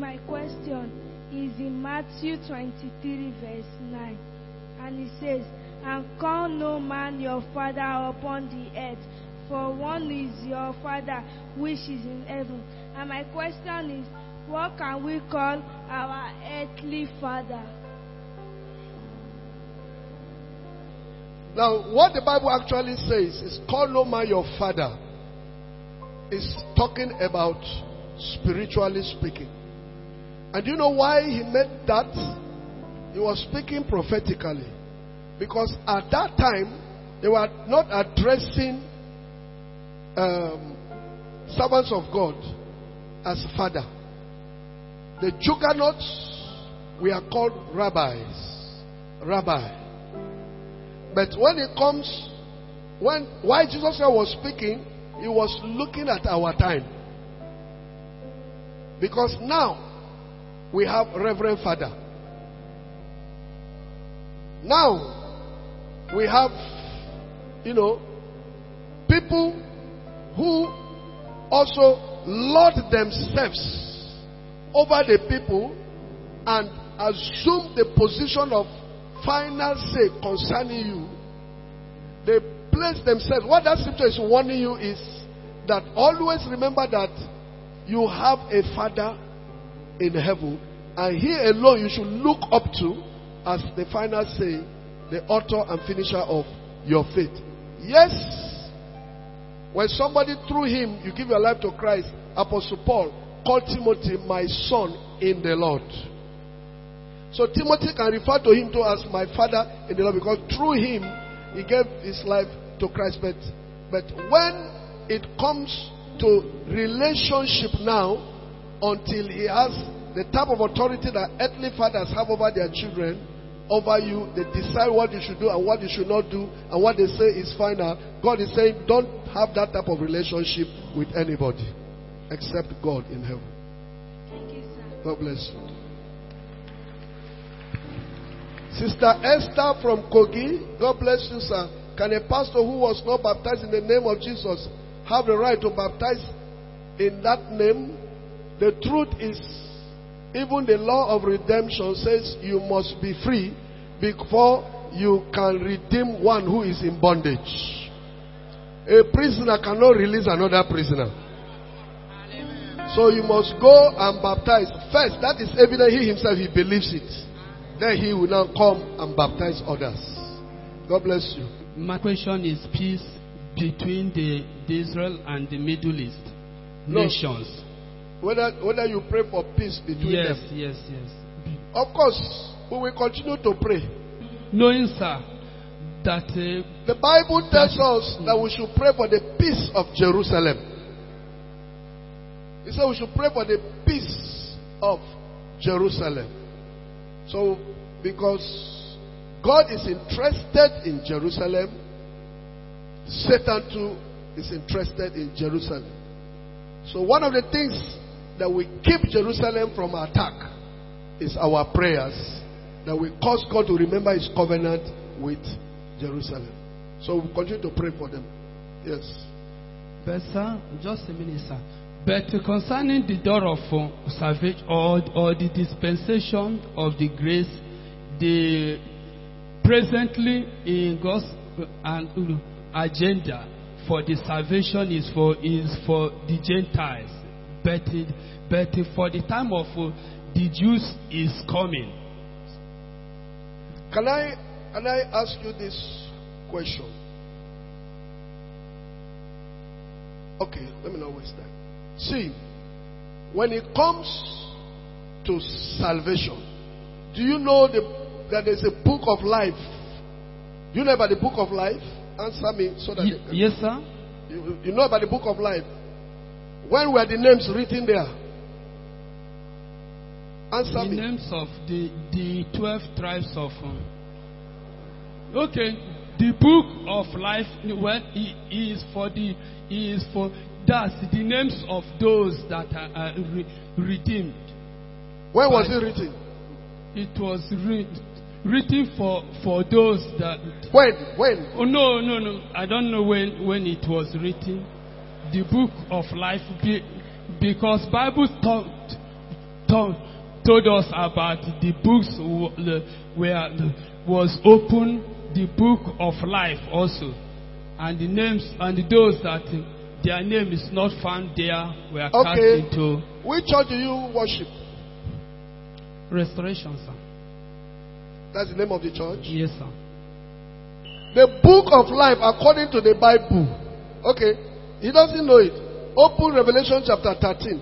my question is in Matthew 23, verse 9. And it says, "And call no man your father upon the earth, for one is your Father which is in heaven." And my question is, what can we call our earthly father? Now, what the Bible actually says is, call no man your father. It's talking about spiritually speaking. And do you know why he made that? He was speaking prophetically. Because at that time, they were not addressing servants of God as father. The juggernauts were called rabbis. Rabbi. But when it comes, while Jesus was speaking, he was looking at our time. Because now we have Reverend Father. Now we have, people who also lord themselves over the people and assume the position of final say concerning you. They place themselves. What that scripture is warning you is that always remember that you have a Father in heaven, and He alone you should look up to as the final say, the author and finisher of your faith. Yes, when somebody through him you give your life to Christ, Apostle Paul called Timothy my son in the Lord. So Timothy can refer to him as my father in the Lord, because through him he gave his life to Christ. But when it comes to relationship now, until he has the type of authority that earthly fathers have over their children, over you, they decide what you should do and what you should not do, and what they say is final. God is saying, don't have that type of relationship with anybody except God in heaven. Thank you, sir. God bless you. Sister Esther from Kogi, God bless you, sir. Can a pastor who was not baptized in the name of Jesus have the right to baptize in that name? The truth is, even the law of redemption says you must be free before you can redeem one who is in bondage. A prisoner cannot release another prisoner. So you must go and baptize. First, that is evident he himself, he believes it. Then he will now come and baptize others. God bless you. My question is peace between the Israel and the Middle East nations. Whether you pray for peace between them. Yes. Of course, we will continue to pray. Knowing, sir, that the Bible tells us that we should pray for the peace of Jerusalem. It said we should pray for the peace of Jerusalem. So, because God is interested in Jerusalem, Satan too is interested in Jerusalem. So one of the things that we keep Jerusalem from attack is our prayers, that we cause God to remember His covenant with Jerusalem. So we continue to pray for them. Yes. But sir, just a minute, sir. But concerning the door of salvation or the dispensation of the grace, the presently in God's agenda for the salvation is for the Gentiles, but for the time of the Jews is coming. Can I ask you this question? Okay, let me not waste time. See, when it comes to salvation, do you know that there's a book of life? Do you know about the book of life? Answer me so that yes, sir. You know about the book of life. When were the names written there? Answer me. The names of the 12 tribes of. Okay, the book of life. Well, is for that's the names of those that are redeemed. When was it written? It was written for those that. When? Oh no! I don't know when it was written. The book of life, because Bible told us about the books where was open, the book of life also, and the names and those that their name is not found there were cast into. Which church do you worship? Restoration, sir. That's the name of the church? Yes, sir. The book of life according to the Bible. Okay. He doesn't know it. Open Revelation chapter 13.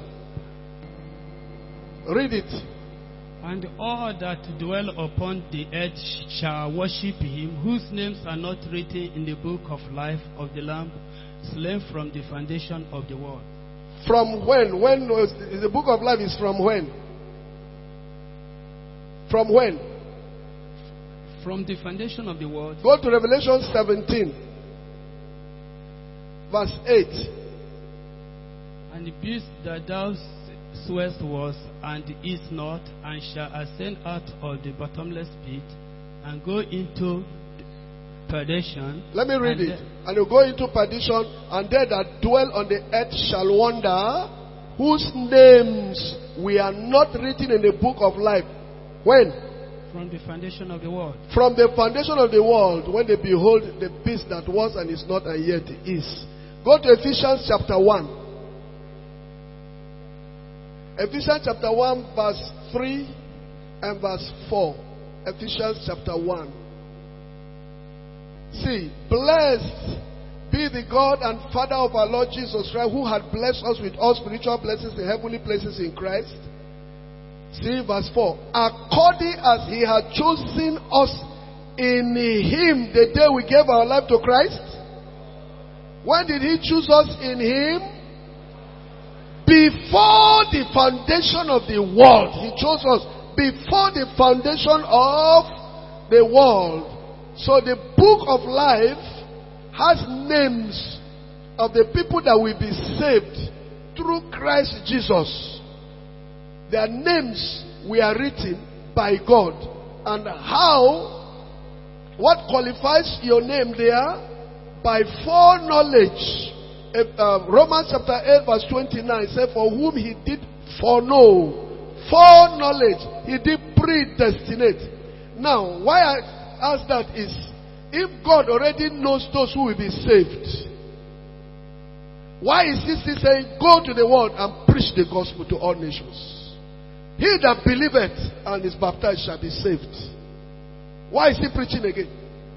Read it. And all that dwell upon the earth shall worship him, whose names are not written in the book of life of the Lamb, slain from the foundation of the world. From when? When was the book of life is from when? From when? From the foundation of the world. Go to Revelation 17, verse 8. And the beast that thou swearest was, and is not, and shall ascend out of the bottomless pit, and go into perdition. Let me read it. And you go into perdition, and they that dwell on the earth shall wonder, whose names we are not written in the book of life. When? From the foundation of the world. From the foundation of the world, when they behold the beast that was and is not and yet is. Go to Ephesians chapter 1. Ephesians chapter 1 verse 3 and verse 4. Ephesians chapter 1. See, blessed be the God and Father of our Lord Jesus Christ, who had blessed us with all spiritual blessings in heavenly places in Christ. See verse 4. According as he had chosen us in him the day we gave our life to Christ. When did he choose us in him? Before the foundation of the world. He chose us before the foundation of the world. So the book of life has names of the people that will be saved through Christ Jesus. Their names were written by God. And how, what qualifies your name there? By foreknowledge. Romans chapter 8 verse 29 says, for whom he did foreknow. Foreknowledge. He did predestinate. Now, why I ask that is, if God already knows those who will be saved, why is he still saying, go to the world and preach the gospel to all nations? He that believeth and is baptized shall be saved. Why is he preaching again?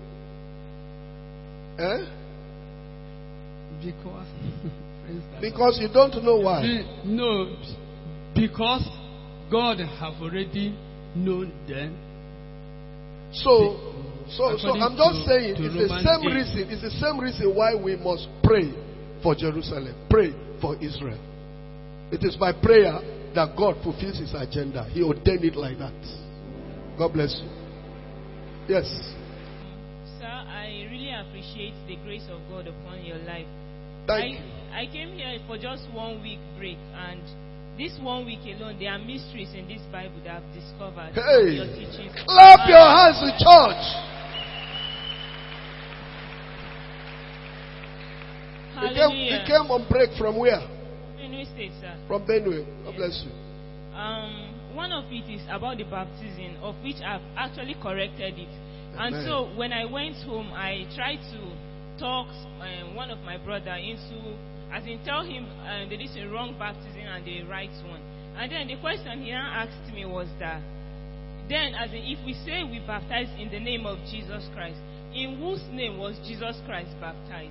Because you don't know why. No, because God have already known them. So I'm just saying it's the same reason. It's the same reason why we must pray for Jerusalem, pray for Israel. It is by prayer that God fulfills his agenda. He ordained it like that. God bless you. Yes. Sir, I really appreciate the grace of God upon your life. I came here for just 1 week break, and this 1 week alone, there are mysteries in this Bible that I've discovered. Hey, your teachings. Clap your hands to church. Hallelujah. He came on break from where? Benue State, sir. From Benue. God bless you. One of it is about the baptism, of which I've actually corrected it. Amen. And so when I went home, I tried to talk one of my brother into, as in tell him there is a wrong baptism and the right one. And then the question he now asked me was that, then as in if we say we baptize in the name of Jesus Christ, in whose name was Jesus Christ baptized?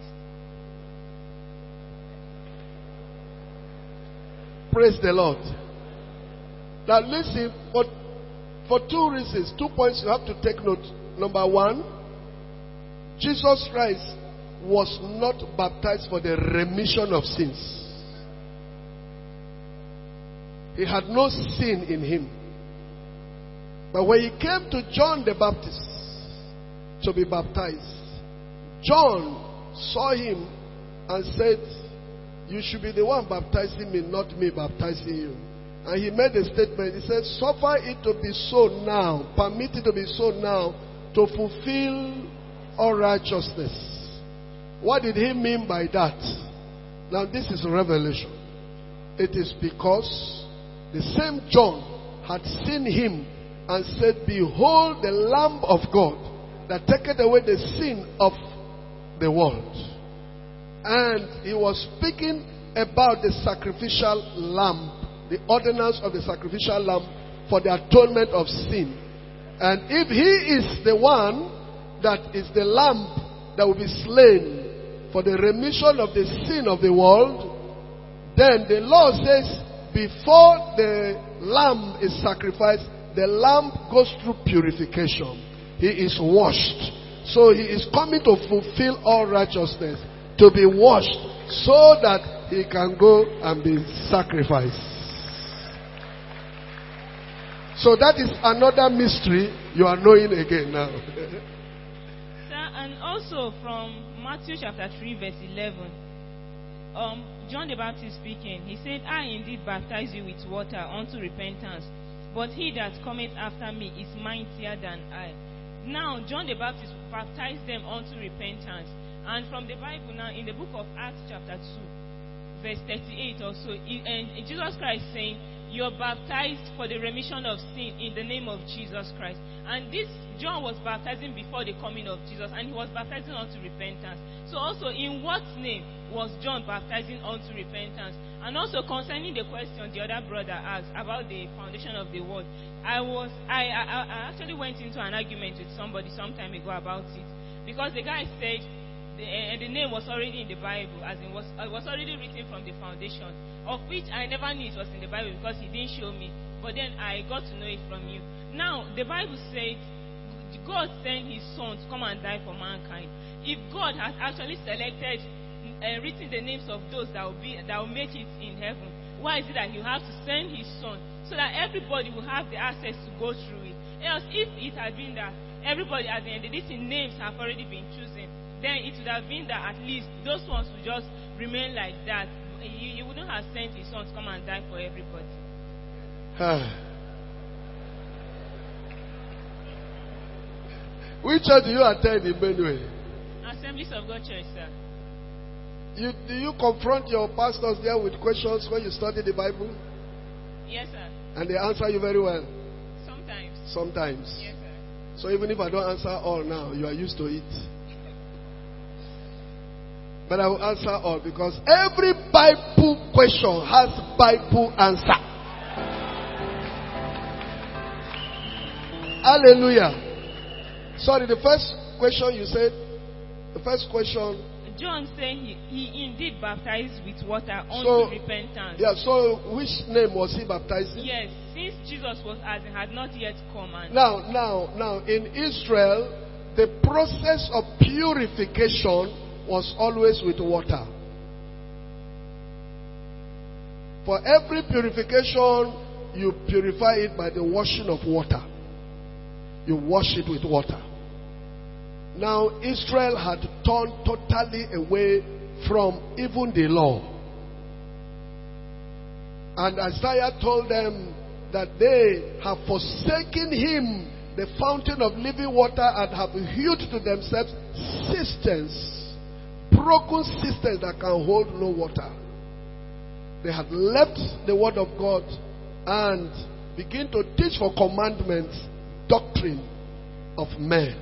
Praise the Lord. Now listen, for two reasons, 2 points you have to take note. Number one, Jesus Christ was not baptized for the remission of sins. He had no sin in him. But when he came to John the Baptist to be baptized, John saw him and said, you should be the one baptizing me, not me baptizing you. And he made a statement. He said, suffer it to be so now. Permit it to be so now to fulfill all righteousness. What did he mean by that? Now this is revelation. It is because the same John had seen him and said, Behold the Lamb of God that taketh away the sin of the world. And he was speaking about the sacrificial lamb, the ordinance of the sacrificial lamb for the atonement of sin. And if he is the one that is the lamb that will be slain for the remission of the sin of the world, then the law says before the lamb is sacrificed, the lamb goes through purification. He is washed. So he is coming to fulfill all righteousness, to be washed, so that he can go and be sacrificed. So that is another mystery you are knowing again now. Sir, and also from Matthew chapter 3 verse 11, John the Baptist speaking, he said, I indeed baptize you with water unto repentance, but he that cometh after me is mightier than I. Now, John the Baptist baptized them unto repentance. And from the Bible now, in the book of Acts chapter 2, verse 38 also, and Jesus Christ saying, you are baptized for the remission of sin in the name of Jesus Christ. And this John was baptizing before the coming of Jesus, and he was baptizing unto repentance. So also, in what name was John baptizing unto repentance? And also concerning the question the other brother asked about the foundation of the world, I actually went into an argument with somebody some time ago about it, because the guy said the name was already in the Bible, as it was already written from the foundation, of which I never knew it was in the Bible because he didn't show me. But then I got to know it from you. Now, the Bible says God sent his son to come and die for mankind. If God has actually selected and written the names of those that will make it in heaven, why is it that you have to send his son so that everybody will have the access to go through it? Else, if it had been that everybody at the end, these names have already been chosen, then it would have been that at least those ones would just remain like that. You wouldn't have sent his son to come and die for everybody. Which church do you attend in Benue? Assemblies of God Church, sir. Do you confront your pastors there with questions when you study the Bible? Yes, sir. And they answer you very well? Sometimes. Yes, sir. So even if I don't answer all now, you are used to it. But I will answer all, because every Bible question has Bible answer. Hallelujah. Sorry, the first question you said, John said he indeed baptized with water unto repentance. Yeah, so which name was he baptizing? Yes, since Jesus had not yet come. Now, in Israel, the process of purification was always with water. For every purification, you purify it by the washing of water. You wash it with water. Now, Israel had turned totally away from even the law. And Isaiah told them that they have forsaken him, the fountain of living water, and have hewed to themselves cisterns, broken cisterns that can hold no water. They had left the word of God and begin to teach for commandments doctrine of men.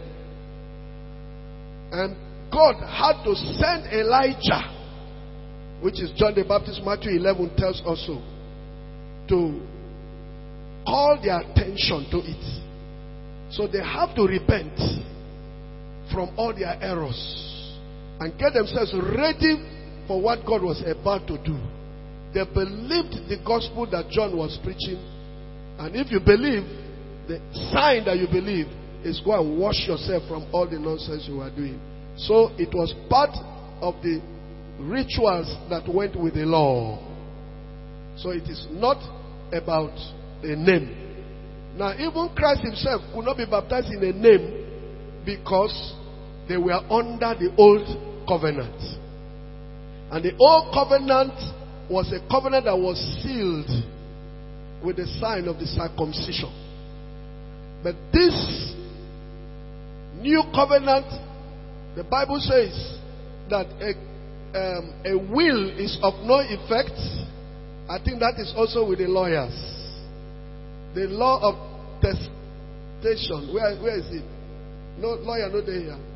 And God had to send Elijah, which is John the Baptist, Matthew 11 tells us so, to call their attention to it. So they have to repent from all their errors and get themselves ready for what God was about to do. They believed the gospel that John was preaching. And if you believe, the sign that you believe is go and wash yourself from all the nonsense you are doing. So it was part of the rituals that went with the law. So it is not about a name. Now, even Christ himself could not be baptized in a name because they were under the old covenant. And the old covenant was a covenant that was sealed with the sign of the circumcision. But this new covenant, the Bible says that a will is of no effect. I think that is also with the lawyers. The law of testation. Where is it? No lawyer, no day here.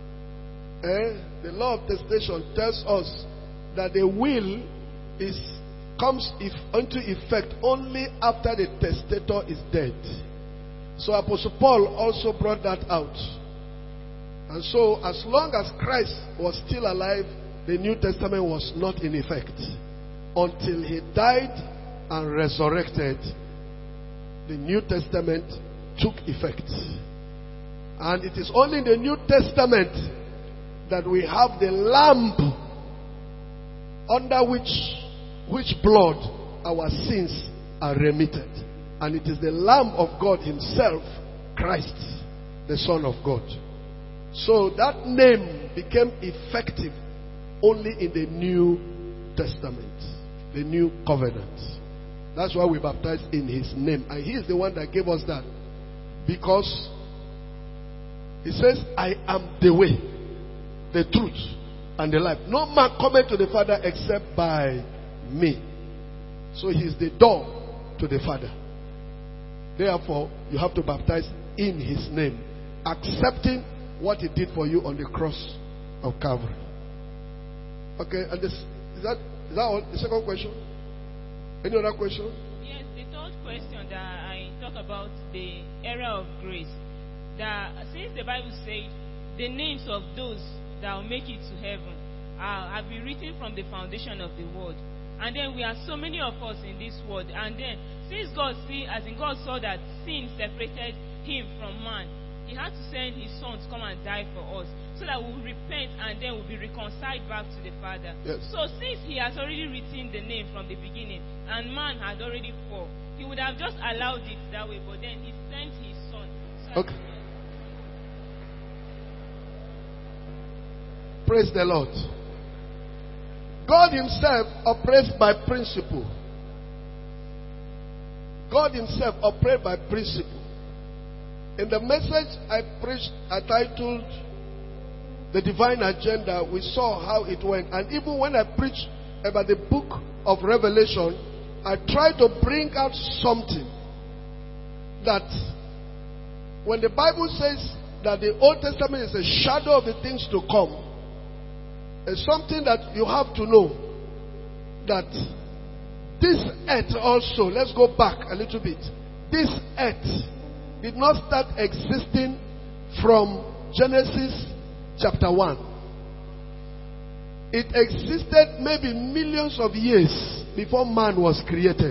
The law of testation tells us that the will comes into effect only after the testator is dead. So Apostle Paul also brought that out. And so as long as Christ was still alive, the New Testament was not in effect. Until he died and resurrected, the New Testament took effect. And it is only in the New Testament that we have the lamp under which blood our sins are remitted. And it is the Lamb of God himself, Christ, the Son of God. So that name became effective only in the New Testament, the New Covenant. That's why we baptize in his name. And he is the one that gave us that. Because he says, I am the way, the truth, and the life. No man cometh to the Father except by me. So he is the door to the Father. Therefore, you have to baptize in his name, accepting what he did for you on the cross of Calvary. Okay, and is that all? The second question? Any other question? Yes, the third question that I talk about the era of grace. That since the Bible said the names of those that will make it to heaven have been written from the foundation of the world. And then we are so many of us in this world. And then since God saw that sin separated him from man, he had to send his son to come and die for us, so that we'll repent and then we'll be reconciled back to the Father. Yes. So since he has already written the name from the beginning, and man had already fallen, he would have just allowed it that way, but then he sent his son. So okay. Praise the Lord. God himself operates by principle. God himself operates by principle. In the message I preached, I titled The Divine Agenda, we saw how it went. And even when I preached about the book of Revelation, I tried to bring out something that when the Bible says that the Old Testament is a shadow of the things to come, it's something that you have to know, that this earth also, let's go back a little bit, this earth did not start existing from Genesis chapter 1. It existed maybe millions of years before man was created.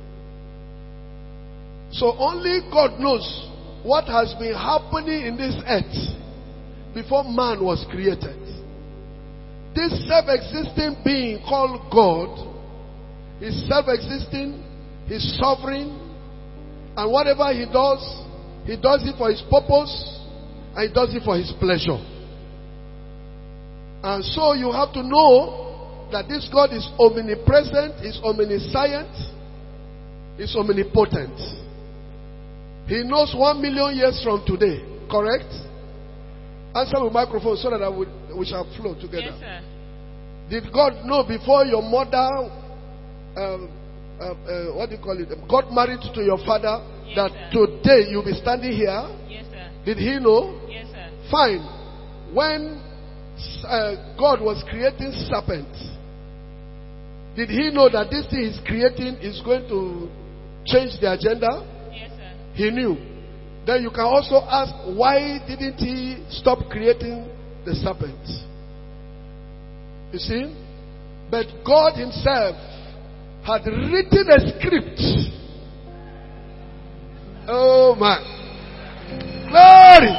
So only God knows what has been happening in this earth before man was created. This self-existing being called God is self-existing, he's sovereign, and whatever he does it for his purpose, and he does it for his pleasure. And so you have to know that this God is omnipresent, is omniscient, is omnipotent. He knows 1 million years from today, correct? Answer with microphone so that we shall flow together. Yes, sir. Did God know before your mother, what do you call it, got married to your father, yes, that sir, today you'll be standing here? Yes, sir. Did he know? Yes, sir. Fine. When God was creating serpents, did he know that this thing he's creating is going to change the agenda? Yes, sir. He knew. Then you can also ask, why didn't he stop creating the serpent? You see? But God himself had written a script. Oh my. Glory.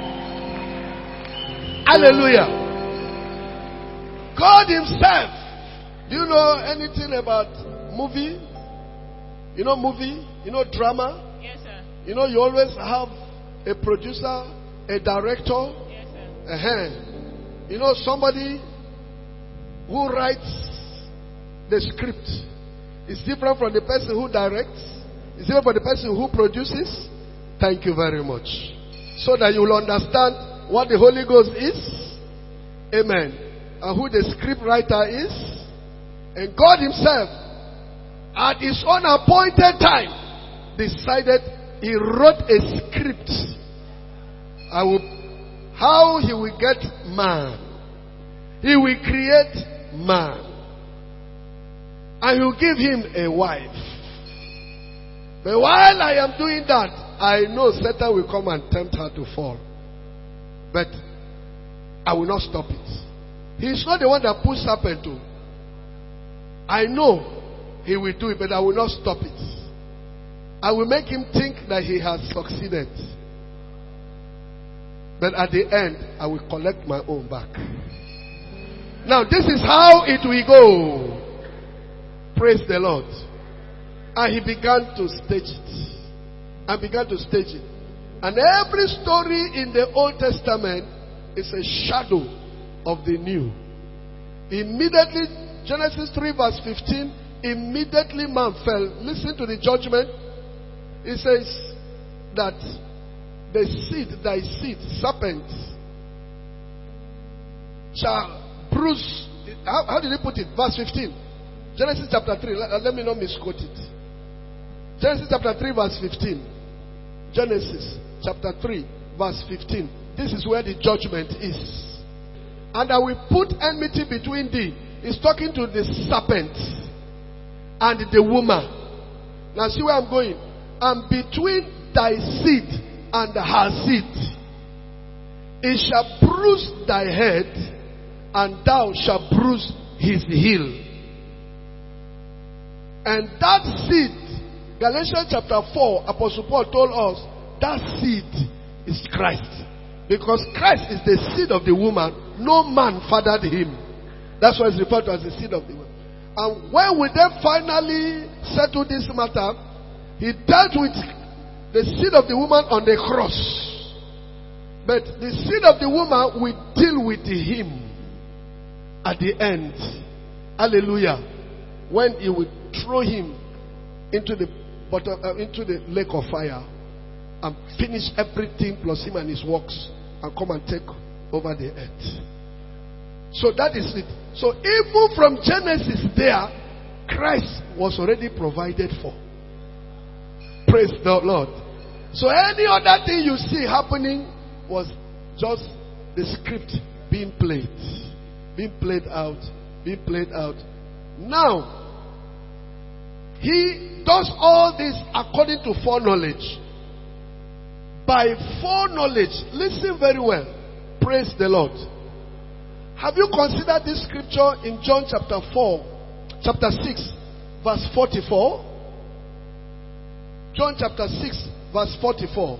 Hallelujah. God himself. Do you know anything about movie? You know movie? You know drama? Yes, sir. You know, you always have a producer, a director. Yes, sir. You know, somebody who writes the script is different from the person who directs. It's different from the person who produces. Thank you very much. So that you will understand what the Holy Ghost is. Amen. And who the script writer is. And God himself, at his own appointed time, decided, he wrote a script. How he will get man. He will create man. And he will give him a wife. But while I am doing that, I know Satan will come and tempt her to fall. But I will not stop it. He is not the one that puts serpent to. I know he will do it, but I will not stop it. I will make him think that he has succeeded. But at the end, I will collect my own back. Now, this is how it will go. Praise the Lord. And he began to stage it. And began to stage it. And every story in the Old Testament is a shadow of the New. Immediately, Genesis 3 verse 15, immediately man fell. Listen to the judgment. It says that the seed, thy seed, serpent, shall bruise. How did he put it? Verse 15. Genesis chapter 3. Let me not misquote it. Genesis chapter 3 verse 15. Genesis chapter 3 verse 15. This is where the judgment is. And I will put enmity between thee. He's talking to the serpent and the woman. Now see where I'm going. And between thy seed and her seed, it shall bruise thy head, and thou shalt bruise his heel. And that seed, Galatians chapter 4, Apostle Paul told us, that seed is Christ. Because Christ is the seed of the woman, no man fathered him. That's why it's referred to as the seed of the woman. And when we then finally settle this matter, he dealt with the seed of the woman on the cross. But the seed of the woman will deal with him at the end. Hallelujah. When he will throw him into the into the lake of fire and finish everything plus him and his works and come and take over the earth. So that is it. So even from Genesis there, Christ was already provided for. Praise the Lord. So any other thing you see happening was just the script being played. Being played out. Being played out. Now, he does all this according to foreknowledge. By foreknowledge, listen very well. Praise the Lord. Have you considered this scripture in John chapter 6, verse 44? John chapter 6, verse 44.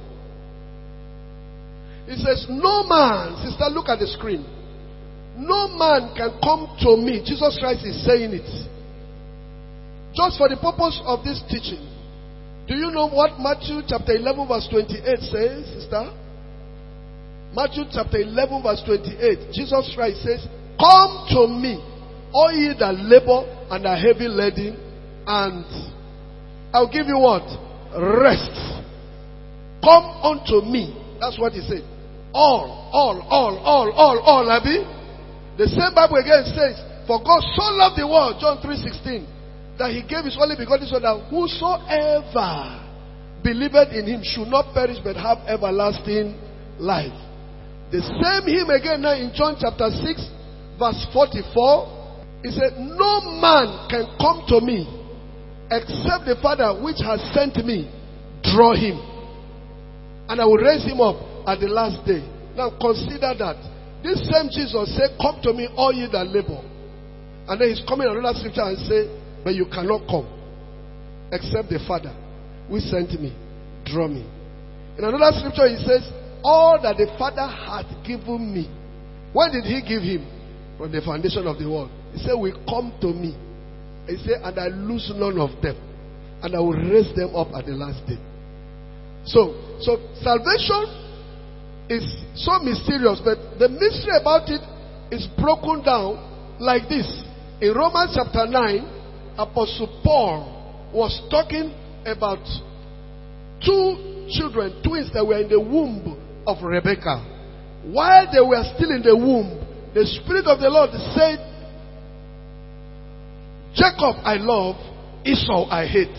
It says, no man, sister, look at the screen. No man can come to me. Jesus Christ is saying it. Just for the purpose of this teaching. Do you know what Matthew chapter 11 verse 28 says, sister? Matthew chapter 11 verse 28. Jesus Christ says, come to me, all ye that labor and are heavy laden, and I'll give you what? Rest. Come unto me. That's what he said. All, Abi. The same Bible again says, for God so loved the world, John 3:16, that he gave his only begotten Son, that whosoever believeth in him should not perish but have everlasting life. The same hymn again now in John chapter 6 verse 44. He said, no man can come to me except the Father which has sent me draw him, and I will raise him up at the last day. Now consider that. This same Jesus said, come to me all ye that labor. And then he's coming another scripture and say, but you cannot come except the Father which sent me draw me. In another scripture he says, all that the Father hath given me. When did he give him? From the foundation of the world. He said, will come to me. He said, and I lose none of them, and I will raise them up at the last day. So salvation is so mysterious, but the mystery about it is broken down like this. In Romans chapter 9, Apostle Paul was talking about two children, twins that were in the womb of Rebekah. While they were still in the womb, the Spirit of the Lord said, Jacob I love, Esau I hate.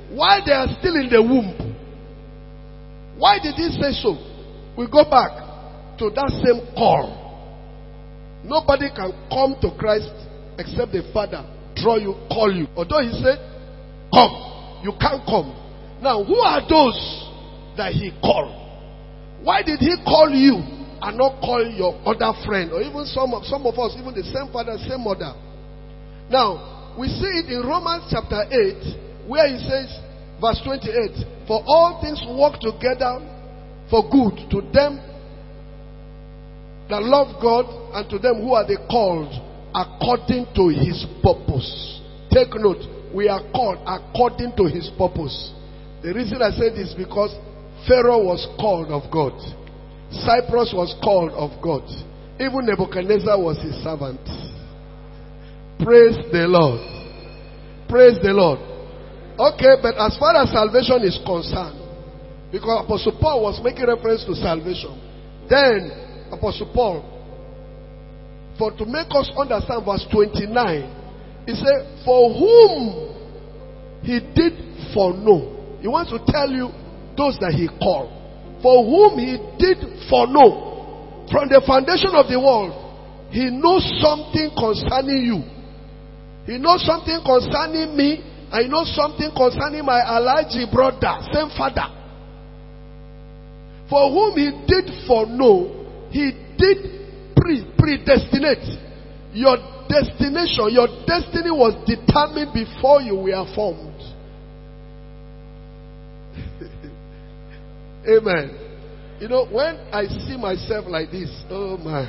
while they are still in the womb. Why did he say so? We go back to that same call. Nobody can come to Christ except the Father draw you, call you. Although he said, come, you can't come. Now, who are those that he called? Why did he call you and not call your other friend, or even some of us, even the same father, same mother? Now, we see it in Romans chapter 8, where he says, verse 28, for all things work together for good to them that love God and to them who are the called according to his purpose. Take note, we are called according to his purpose. The reason I said this is because Pharaoh was called of God. Cyprus was called of God. Even Nebuchadnezzar was his servant. Praise the Lord. Praise the Lord. Okay, but as far as salvation is concerned, because Apostle Paul was making reference to salvation, then Apostle Paul, for to make us understand verse 29, he said, for whom he did foreknow. He wants to tell you those that he called. For whom he did foreknow. From the foundation of the world, he knows something concerning you. He knows something concerning me. And he knows something concerning my Elijah brother, same father. For whom he did foreknow, he did predestinate. Your destination, your destiny was determined before you were formed. Amen. You know, when I see myself like this, oh my.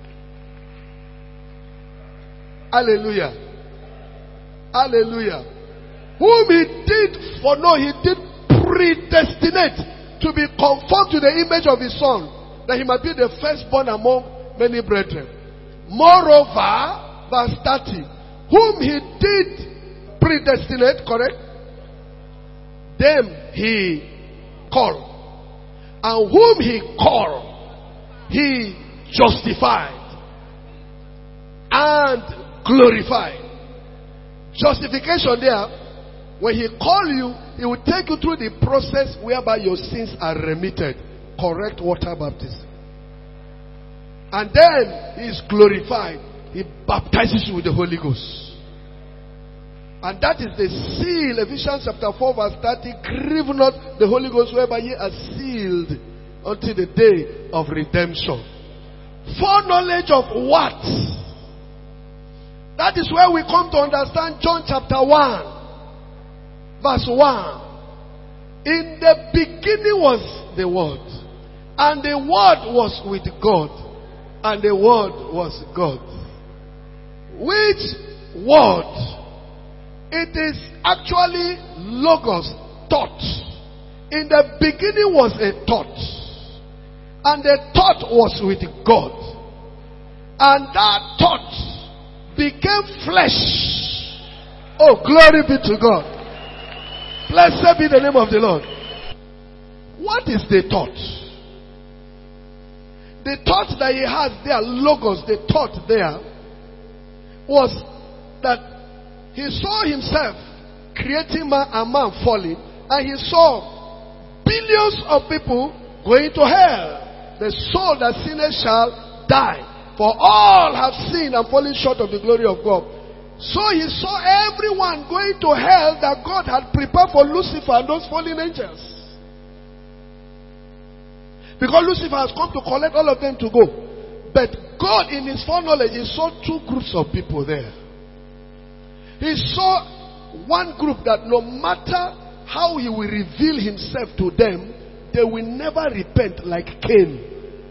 Hallelujah. Hallelujah. Whom he did foreknow, he did predestinate to be conformed to the image of his son, that he might be the firstborn among many brethren. Moreover, verse 30, whom he did predestinate, correct? Them he called. And whom he called, he justified and glorified. Justification there, when he called you, he will take you through the process whereby your sins are remitted. Correct water baptism. And then he is glorified. He baptizes you with the Holy Ghost. And that is the seal. Ephesians chapter 4 verse 30. Grieve not the Holy Ghost whereby ye are sealed until the day of redemption. Foreknowledge of what? That is where we come to understand John chapter 1 verse 1. In the beginning was the Word, and the Word was with God, and the Word was God. Which Word? It is actually Logos, thought. In the beginning was a thought, and the thought was with God, and that thought became flesh. Oh, glory be to God. Blessed be the name of the Lord. What is the thought? The thought that he has there, Logos, the thought there, was that he saw himself creating man and man falling, and he saw billions of people going to hell. The soul that sinneth shall die. For all have sinned and fallen short of the glory of God. So he saw everyone going to hell that God had prepared for Lucifer and those fallen angels. Because Lucifer has come to collect all of them to go. But God in his foreknowledge, he saw two groups of people there. He saw one group that no matter how he will reveal himself to them, they will never repent like Cain.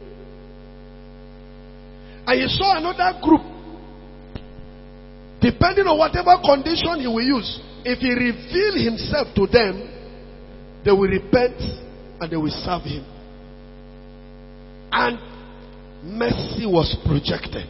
And he saw another group, depending on whatever condition he will use, if he reveal himself to them, they will repent and they will serve him. And mercy was projected.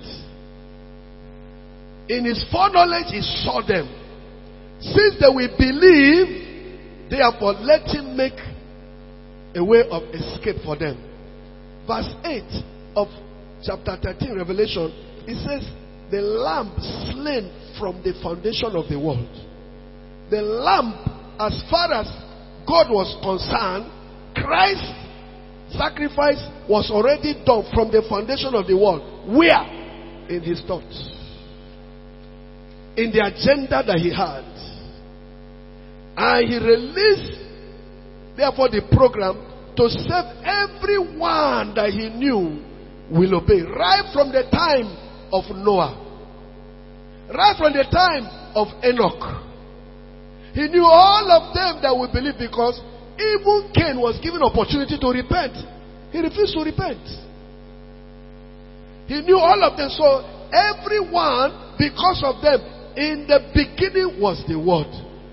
In his foreknowledge, he saw them. Since they will believe, therefore let him make a way of escape for them. Verse 8 of chapter 13, Revelation, it says, the lamb slain from the foundation of the world. The lamb as far as God was concerned, Christ's sacrifice was already done from the foundation of the world. Where? In his thoughts. In the agenda that he had. And he released, therefore, the program to save everyone that he knew will obey. Right from the time of Noah. Right from the time of Enoch. He knew all of them that would believe, because even Cain was given opportunity to repent. He refused to repent. He knew all of them. So everyone, because of them, in the beginning was the Word.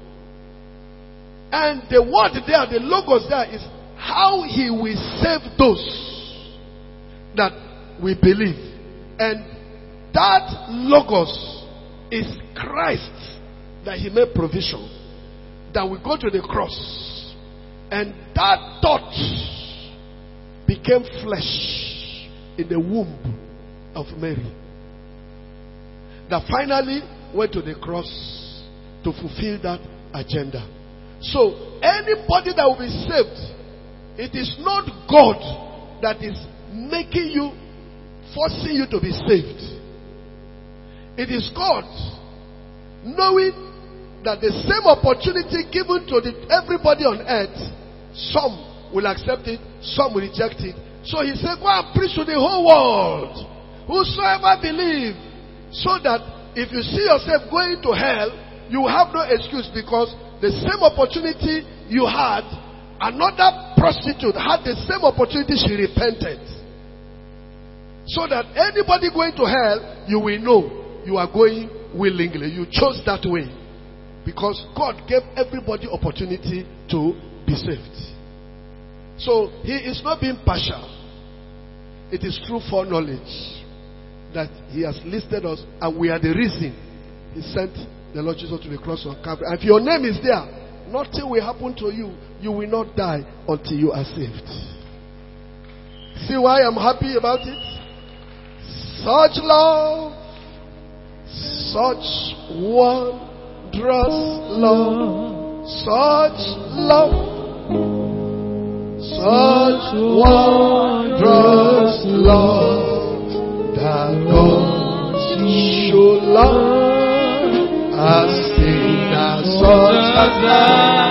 And the word there, the logos there, is how he will save those that we believe. And that logos is Christ, that he made provision, that we go to the cross. And that thought became flesh in the womb of Mary, that finally went to the cross to fulfill that agenda. So anybody that will be saved, it is not God that is making you, forcing you to be saved. It is God knowing that the same opportunity given to everybody on earth, some will accept it, some will reject it. So he said, go and preach to the whole world. Whosoever believe. So that if you see yourself going to hell, you have no excuse, because the same opportunity you had, another prostitute had the same opportunity, she repented. So that anybody going to hell, you will know you are going willingly. You chose that way. Because God gave everybody opportunity to be saved. So he is not being partial. It is through foreknowledge that he has listed us, and we are the reason he sent the Lord Jesus to the cross of Calvary. And if your name is there, nothing will happen to you. You will not die until you are saved. See why I'm happy about it? Such love, such wondrous love, such love, such wondrous love, that God should love. As in the such as